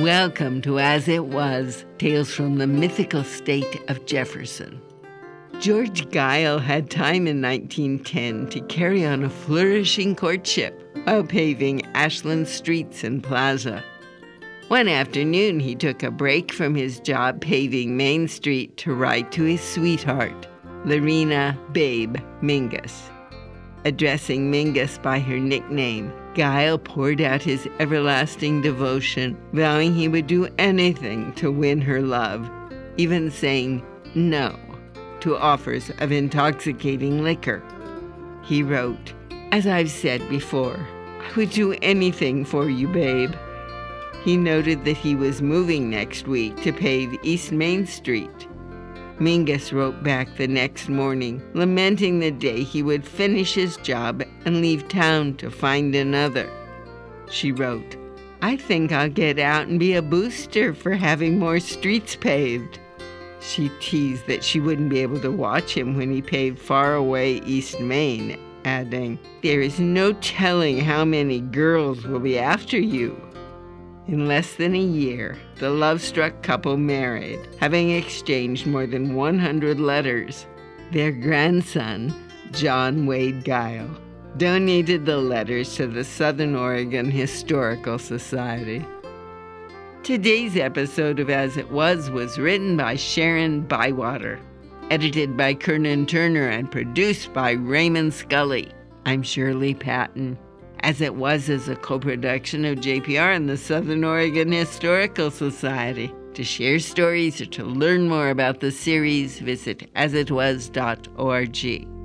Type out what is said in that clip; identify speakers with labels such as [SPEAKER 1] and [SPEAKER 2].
[SPEAKER 1] Welcome to As It Was, Tales from the Mythical State of Jefferson. George Gile had time in 1910 to carry on a flourishing courtship while paving Ashland streets and plaza. One afternoon, he took a break from his job paving Main Street to write to his sweetheart, Lorena Babe Mingus. Addressing Mingus by her nickname, Gile poured out his everlasting devotion, vowing he would do anything to win her love, even saying no to offers of intoxicating liquor. He wrote, "As I've said before, I would do anything for you, babe." He noted that he was moving next week to pave East Main Street. Mingus wrote back the next morning, lamenting the day he would finish his job and leave town to find another. She wrote, "I think I'll get out and be a booster for having more streets paved." She teased that she wouldn't be able to watch him when he paved faraway East Main, adding, "There is no telling how many girls will be after you." In less than a year, the love-struck couple married, having exchanged more than 100 letters. Their grandson, John Wade Gile, donated the letters to the Southern Oregon Historical Society. Today's episode of As It Was written by Sharon Bywater, edited by Kernan Turner, and produced by Raymond Scully. I'm Shirley Patton. As It Was is a co-production of JPR and the Southern Oregon Historical Society. To share stories or to learn more about the series, visit asitwas.org.